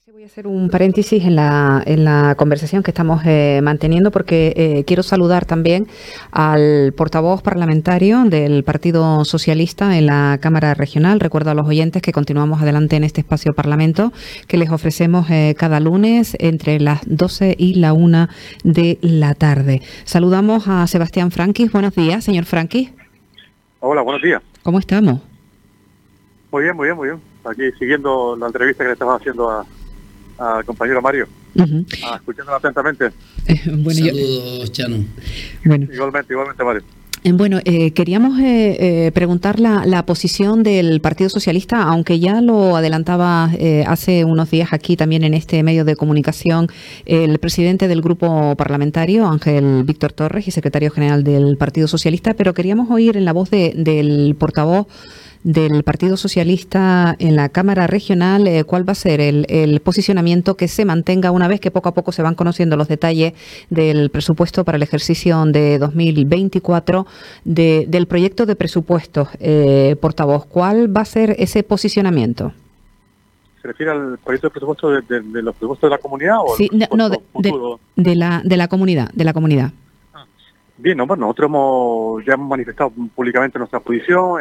Voy a hacer un paréntesis en la conversación que estamos manteniendo porque quiero saludar también al portavoz parlamentario del Partido Socialista en la Cámara Regional. Recuerdo a los oyentes que continuamos adelante en este espacio Parlamento que les ofrecemos cada lunes entre las 12 y la 1 de la tarde. Saludamos a Sebastián Franquis. Buenos días, señor Franquis. Hola, buenos días. ¿Cómo estamos? Muy bien, muy bien, muy bien. Aquí siguiendo la entrevista que le estamos haciendo al compañero Mario, escuchándola atentamente. Saludos, Chano. Bueno. Igualmente, Mario. Bueno, queríamos preguntar la posición del Partido Socialista, aunque ya lo adelantaba hace unos días aquí también en este medio de comunicación el presidente del grupo parlamentario, Ángel Víctor Torres, y secretario general del Partido Socialista, pero queríamos oír en la voz del portavoz del Partido Socialista en la Cámara Regional, ¿cuál va a ser el posicionamiento que se mantenga una vez que poco a poco se van conociendo los detalles del presupuesto para el ejercicio de 2024 del proyecto de presupuestos? Portavoz, ¿cuál va a ser ese posicionamiento? ¿Se refiere al proyecto de presupuesto de los presupuestos de la comunidad o sí, de la comunidad? Bien, no, bueno, nosotros ya hemos manifestado públicamente nuestra posición.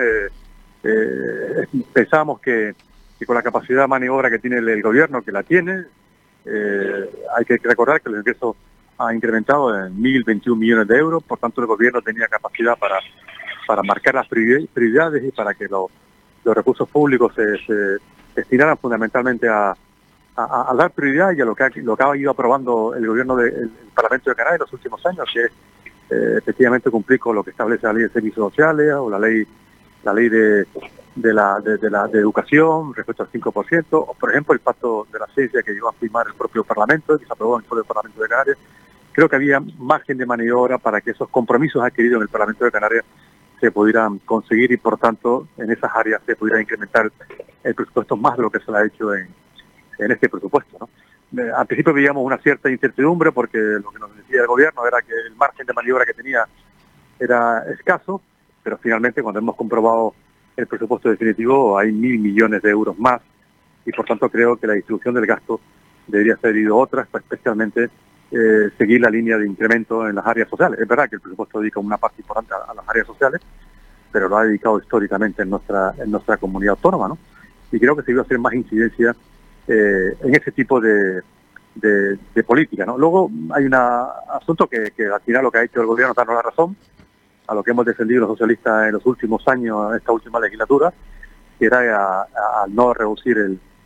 Pensamos que con la capacidad de maniobra que tiene el gobierno, que la tiene, hay que recordar que los ingresos han incrementado en 1.021 millones de euros, por tanto el gobierno tenía capacidad para marcar las prioridades y para que los recursos públicos se destinaran fundamentalmente a dar prioridad y a lo que ha ido aprobando el gobierno del Parlamento de Canarias en los últimos años, que es efectivamente cumplir con lo que establece la ley de servicios sociales o la ley de educación respecto al 5%, o por ejemplo el pacto de la ciencia que llegó a firmar el propio Parlamento, que se aprobó en el Parlamento de Canarias. Creo que había margen de maniobra para que esos compromisos adquiridos en el Parlamento de Canarias se pudieran conseguir y por tanto en esas áreas se pudiera incrementar el presupuesto más de lo que se le ha hecho en este presupuesto, ¿no? Al principio veíamos una cierta incertidumbre porque lo que nos decía el gobierno era que el margen de maniobra que tenía era escaso, pero finalmente cuando hemos comprobado el presupuesto definitivo hay 1.000 millones de euros más y por tanto creo que la distribución del gasto debería ser ido otra, especialmente seguir la línea de incremento en las áreas sociales. Es verdad que el presupuesto dedica una parte importante a las áreas sociales, pero lo ha dedicado históricamente en nuestra comunidad autónoma, ¿no? Y creo que se iba a hacer más incidencia en ese tipo de política, ¿no? Luego hay un asunto que al final lo que ha hecho el gobierno es darnos la razón a lo que hemos defendido los socialistas en los últimos años, en esta última legislatura, que era a no reducir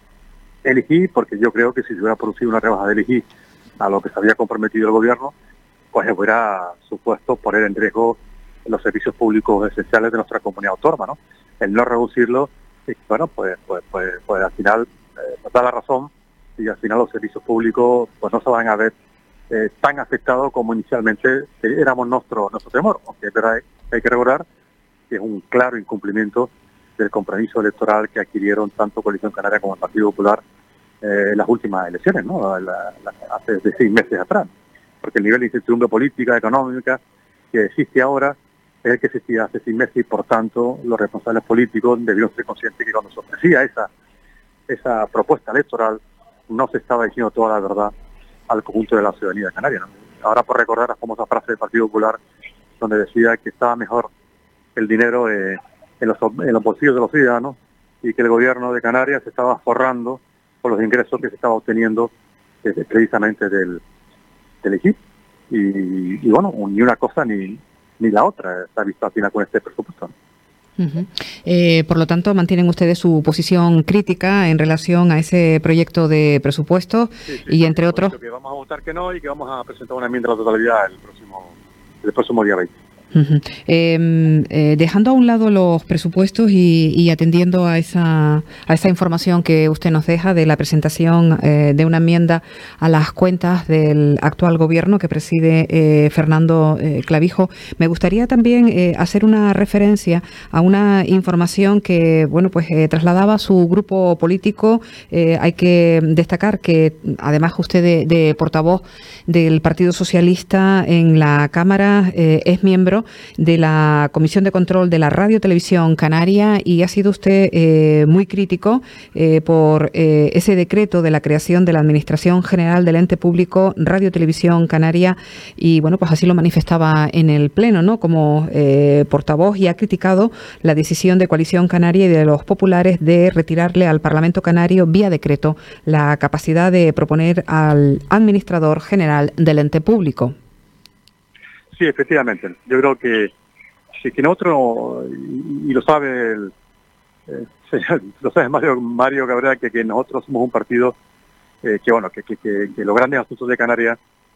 el IGI, porque yo creo que si se hubiera producido una rebaja del IGI a lo que se había comprometido el gobierno, pues hubiera supuesto poner en riesgo los servicios públicos esenciales de nuestra comunidad autónoma, ¿no? El no reducirlo, bueno, pues al final nos da la razón y al final los servicios públicos pues no se van a ver tan afectado como inicialmente éramos nuestro temor, aunque es verdad, hay que recordar que es un claro incumplimiento del compromiso electoral que adquirieron tanto Coalición Canaria como el Partido Popular en las últimas elecciones, ¿no? Hace 6 meses atrás, porque el nivel de incertidumbre política, económica que existe ahora es el que existía hace 6 meses y por tanto los responsables políticos debieron ser conscientes que cuando se ofrecía esa propuesta electoral no se estaba diciendo toda la verdad al conjunto de la ciudadanía canaria, ¿no? Ahora por recordar la famosa frase del Partido Popular donde decía que estaba mejor el dinero en los bolsillos de los ciudadanos y que el gobierno de Canarias se estaba forrando por los ingresos que se estaba obteniendo precisamente del IGI. Y bueno, ni una cosa ni la otra se ha visto al final con este presupuesto, ¿no? Por lo tanto, mantienen ustedes su posición crítica en relación a ese proyecto de presupuesto y entre otros... Que vamos a votar que no y que vamos a presentar una enmienda a la totalidad el próximo día 20. Dejando a un lado los presupuestos y atendiendo a esa información que usted nos deja de la presentación de una enmienda a las cuentas del actual gobierno que preside Fernando Clavijo, me gustaría también hacer una referencia a una información que trasladaba su grupo político. Hay que destacar que además usted de portavoz del Partido Socialista en la Cámara es miembro miembro de la Comisión de Control de la Radio Televisión Canaria y ha sido usted muy crítico por ese decreto de la creación de la Administración General del Ente Público Radio Televisión Canaria y bueno, pues así lo manifestaba en el Pleno, ¿no? Como portavoz, y ha criticado la decisión de Coalición Canaria y de los populares de retirarle al Parlamento Canario vía decreto la capacidad de proponer al administrador general del ente público. Sí, efectivamente. Yo creo que nosotros, y lo sabe lo sabe Mario Cabrera, que nosotros somos un partido que los grandes asuntos de Canarias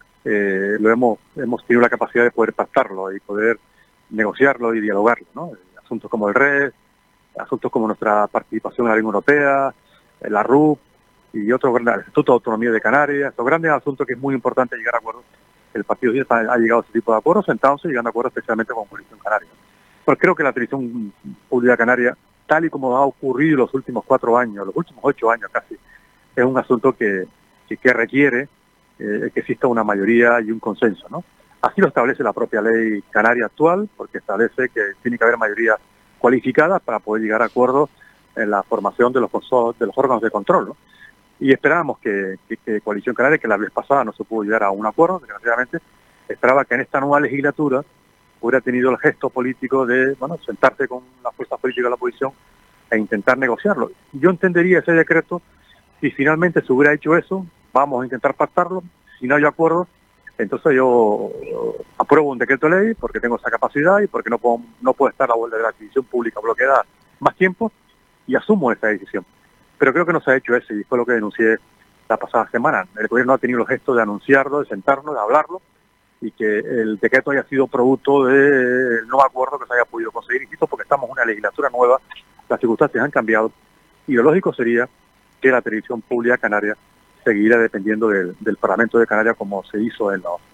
hemos tenido la capacidad de poder pactarlo y poder negociarlo y dialogarlo, ¿no? Asuntos como el RES, asuntos como nuestra participación en la Unión Europea, la RUP y otros grandes, el Estatuto de Autonomía de Canarias, los grandes asuntos que es muy importante llegar a acuerdos. El Partido Socialista ha llegado a ese tipo de acuerdos, sentándose y llegando a acuerdos especialmente con Coalición Canaria. Pero creo que la televisión pública canaria, tal y como ha ocurrido en los últimos 4 años, los últimos 8 años casi, es un asunto que requiere que exista una mayoría y un consenso, ¿no? Así lo establece la propia ley canaria actual, porque establece que tiene que haber mayoría cualificada para poder llegar a acuerdos en la formación de los órganos de control, ¿no? Y esperábamos que Coalición Canaria, que la vez pasada no se pudo llegar a un acuerdo, desgraciadamente, esperaba que en esta nueva legislatura hubiera tenido el gesto político de, sentarse con las fuerzas políticas de la oposición e intentar negociarlo. Yo entendería ese decreto si finalmente se hubiera hecho eso, vamos a intentar pactarlo, si no hay acuerdo, entonces yo apruebo un decreto de ley porque tengo esa capacidad y porque no puedo estar a la vuelta de la adquisición pública bloqueada más tiempo y asumo esa decisión. Pero creo que no se ha hecho eso y fue lo que denuncié la pasada semana. El gobierno ha tenido el gesto de anunciarlo, de sentarnos, de hablarlo y que el decreto haya sido producto del no acuerdo que se haya podido conseguir. Insisto, porque estamos en una legislatura nueva, las circunstancias han cambiado y lo lógico sería que la televisión pública canaria seguirá dependiendo del Parlamento de Canarias como se hizo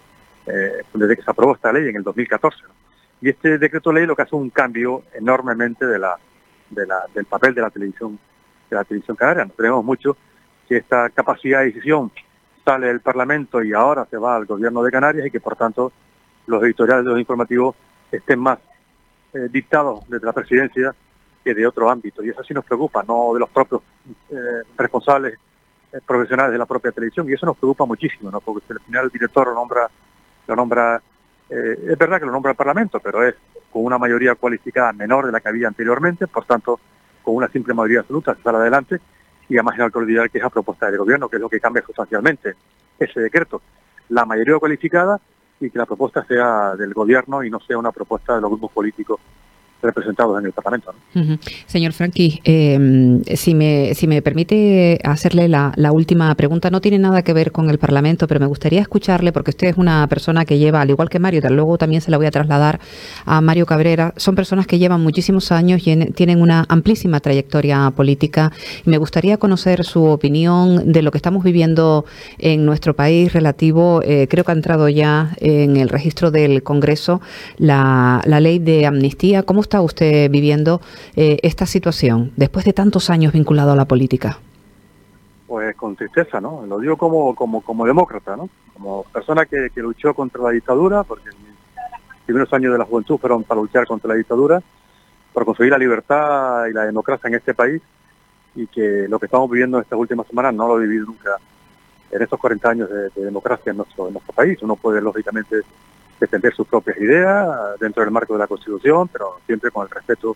desde que se aprobó esta ley en el 2014, ¿no? Y este decreto de ley lo que hace un cambio enormemente del papel de la televisión canaria. Nos tenemos mucho que esta capacidad de decisión sale del Parlamento y ahora se va al Gobierno de Canarias y que por tanto los editoriales de los informativos estén más dictados desde la presidencia que de otro ámbito. Y eso sí nos preocupa, no de los propios responsables profesionales de la propia televisión, y eso nos preocupa muchísimo, ¿no? Porque al final el director lo nombra es verdad que lo nombra el Parlamento, pero es con una mayoría cualificada menor de la que había anteriormente, por tanto, con una simple mayoría absoluta se sale adelante, y además no hay que olvidar que es a propuesta del gobierno, que es lo que cambia sustancialmente ese decreto, la mayoría cualificada y que la propuesta sea del gobierno y no sea una propuesta de los grupos políticos representados en el Parlamento, ¿no? Señor Franqui, si me permite hacerle la última pregunta, no tiene nada que ver con el Parlamento, pero me gustaría escucharle, porque usted es una persona que lleva, al igual que Mario, luego también se la voy a trasladar a Mario Cabrera, son personas que llevan muchísimos años y tienen una amplísima trayectoria política, y me gustaría conocer su opinión de lo que estamos viviendo en nuestro país relativo, creo que ha entrado ya en el registro del Congreso la ley de amnistía. ¿Cómo está usted viviendo esta situación después de tantos años vinculado a la política? Pues con tristeza, ¿no? Lo digo como demócrata, ¿no? Como persona que luchó contra la dictadura, porque mis primeros años de la juventud fueron para luchar contra la dictadura, por conseguir la libertad y la democracia en este país, y que lo que estamos viviendo en estas últimas semanas no lo he vivido nunca en estos 40 años de democracia en nuestro país. Uno puede, lógicamente, defender sus propias ideas dentro del marco de la Constitución, pero siempre con el respeto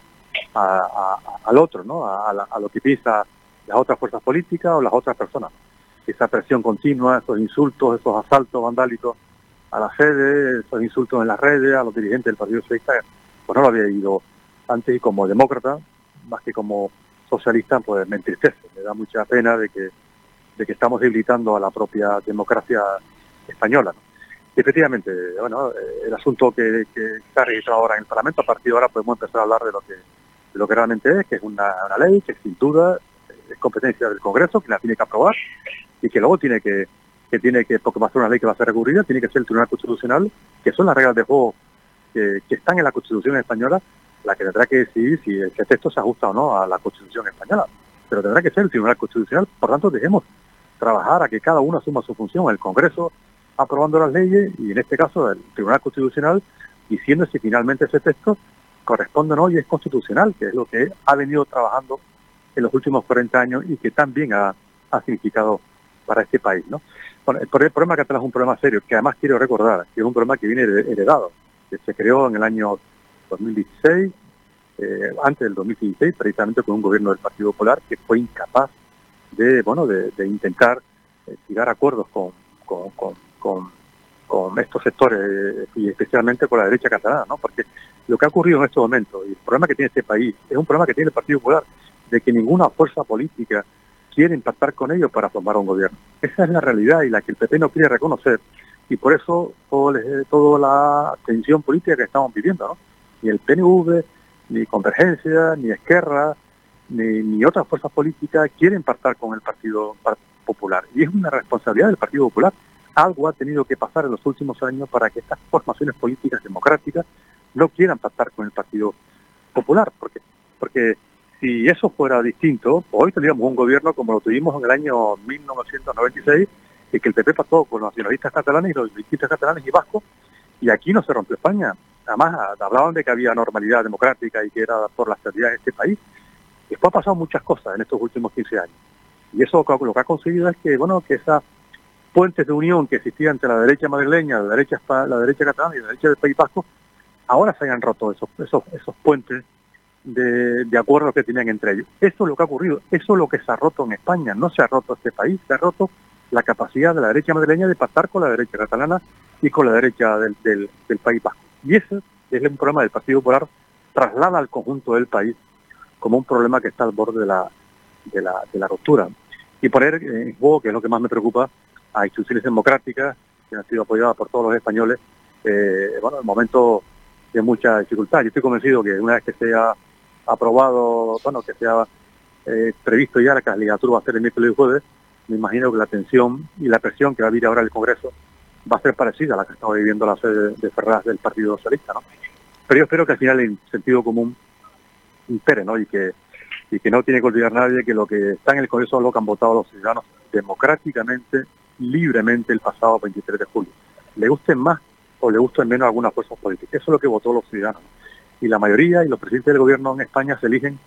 al otro, ¿no? A lo que piensa las otras fuerzas políticas o las otras personas. Esa presión continua, esos insultos, esos asaltos vandálicos a la sede, esos insultos en las redes, a los dirigentes del Partido Socialista, pues no lo había ido antes, y como demócrata, más que como socialista, pues me entristece, me da mucha pena de que estamos debilitando a la propia democracia española, ¿no? Efectivamente, bueno, el asunto que está registrado ahora en el Parlamento, a partir de ahora podemos empezar a hablar de lo que realmente es, que es una ley que sin duda es competencia del Congreso, que la tiene que aprobar y que luego tiene que porque va a ser una ley que va a ser recurrida, tiene que ser el Tribunal Constitucional, que son las reglas de juego que están en la Constitución española, la que tendrá que decidir si ese texto se ajusta o no a la Constitución española. Pero tendrá que ser el Tribunal Constitucional, por tanto dejemos trabajar a que cada uno asuma su función, el Congreso aprobando las leyes y en este caso el Tribunal Constitucional diciendo si finalmente ese texto corresponde o no y es constitucional, que es lo que ha venido trabajando en los últimos 40 años y que también ha significado para este país, ¿no? Bueno, el problema catalán es un problema serio, que además quiero recordar, que es un problema que viene heredado, que se creó en el año 2016, antes del 2016, precisamente con un gobierno del Partido Popular que fue incapaz de intentar llegar a acuerdos con estos sectores y especialmente con la derecha catalana, ¿no? Porque lo que ha ocurrido en estos momentos y el problema que tiene este país es un problema que tiene el Partido Popular, de que ninguna fuerza política quiere impactar con ellos para formar un gobierno. Esa es la realidad y la que el PP no quiere reconocer, y por eso toda la tensión política que estamos viviendo, ¿no? Ni el PNV, ni Convergencia, ni Esquerra, ni otras fuerzas políticas quieren pactar con el Partido Popular. Y es una responsabilidad del Partido Popular. Algo ha tenido que pasar en los últimos años para que estas formaciones políticas democráticas no quieran pactar con el Partido Popular. Porque si eso fuera distinto, hoy tendríamos un gobierno como lo tuvimos en el año 1996, y que el PP pactó con los nacionalistas catalanes y los distintos catalanes y vascos, y aquí no se rompió España. Además, hablaban de que había normalidad democrática y que era por la estabilidad de este país. Después han pasado muchas cosas en estos últimos 15 años. Y eso lo que ha conseguido es que esas puentes de unión que existían entre la derecha madrileña, la derecha catalana y la derecha del País Vasco, ahora se hayan roto esos puentes de acuerdos que tenían entre ellos. Eso es lo que ha ocurrido. Eso es lo que se ha roto en España. No se ha roto este país, se ha roto la capacidad de la derecha madrileña de pactar con la derecha catalana y con la derecha del País Vasco. Y ese es un problema del Partido Popular, traslada al conjunto del país como un problema que está al borde de la ruptura. Y poner en juego, que es lo que más me preocupa, a instituciones democráticas que han sido apoyadas por todos los españoles, en momento de mucha dificultad. Yo estoy convencido que una vez que sea aprobado, que sea previsto ya la candidatura va a ser el miércoles y jueves, me imagino que la tensión y la presión que va a vivir ahora el Congreso va a ser parecida a la que estamos viviendo la sede de Ferraz del Partido Socialista, ¿no? Pero yo espero que al final el sentido común impere, ¿no? Y que no tiene que olvidar nadie que lo que está en el Congreso es lo que han votado los ciudadanos democráticamente, libremente el pasado 23 de julio. Le gusten más o le gusten menos algunas fuerzas políticas. Eso es lo que votó los ciudadanos. Y la mayoría y los presidentes del gobierno en España se eligen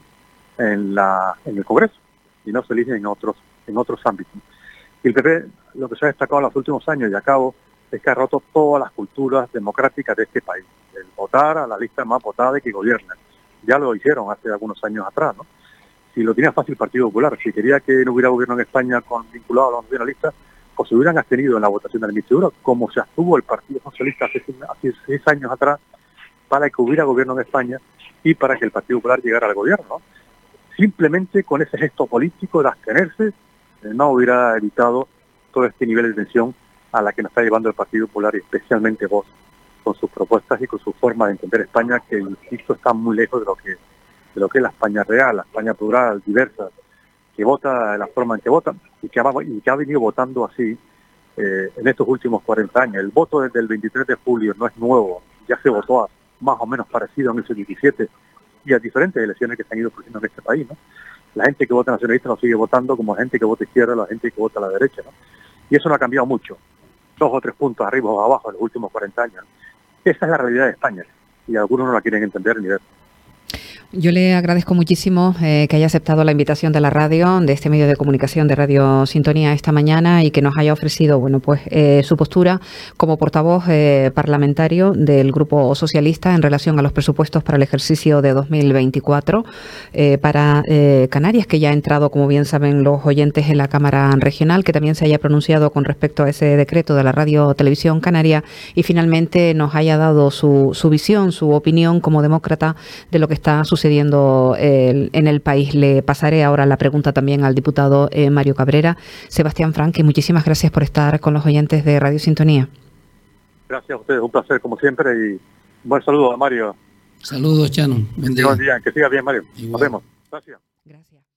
en el Congreso y no se eligen en otros ámbitos. Y el PP, lo que se ha destacado en los últimos años y a cabo, es que ha roto todas las culturas democráticas de este país. El votar a la lista más votada de que gobierna. Ya lo hicieron hace algunos años atrás, ¿no? Si lo tenía fácil el Partido Popular, si quería que no hubiera gobierno en España vinculado a los nacionalistas, pues se hubieran abstenido en la votación de la investidura, como se abstuvo el Partido Socialista hace 6 años atrás, para que hubiera gobierno en España y para que el Partido Popular llegara al gobierno, ¿no? Simplemente con ese gesto político de abstenerse, no hubiera evitado todo este nivel de tensión a la que nos está llevando el Partido Popular y especialmente Vox, con sus propuestas y con su forma de entender España, que, insisto, está muy lejos de lo que es la España real, la España plural, diversa, que vota de la forma en que vota y que ha venido votando así en estos últimos 40 años. El voto desde el 23 de julio no es nuevo, ya se votó más o menos parecido en el 77 y a diferentes elecciones que se han ido produciendo en este país, ¿no? La gente que vota nacionalista lo sigue votando como la gente que vota izquierda, la gente que vota a la derecha, ¿no? Y eso no ha cambiado mucho, 2 o 3 puntos arriba o abajo en los últimos 40 años, ¿no? Esa es la realidad de España y algunos no la quieren entender ni ver. Yo le agradezco muchísimo que haya aceptado la invitación de la radio, de este medio de comunicación de Radio Sintonía esta mañana y que nos haya ofrecido, su postura como portavoz parlamentario del Grupo Socialista en relación a los presupuestos para el ejercicio de 2024 para Canarias, que ya ha entrado, como bien saben los oyentes, en la Cámara Regional, que también se haya pronunciado con respecto a ese decreto de la Radio Televisión Canaria y finalmente nos haya dado su visión, su opinión como demócrata de lo que está sucediendo en el país. Le pasaré ahora la pregunta también al diputado Mario Cabrera. Sebastián Franque, muchísimas gracias por estar con los oyentes de Radio Sintonía. Gracias a ustedes, un placer como siempre y un buen saludo a Mario. Saludos, Chano. Buen día, que siga bien, Mario. Igual. Nos vemos. Gracias. Gracias.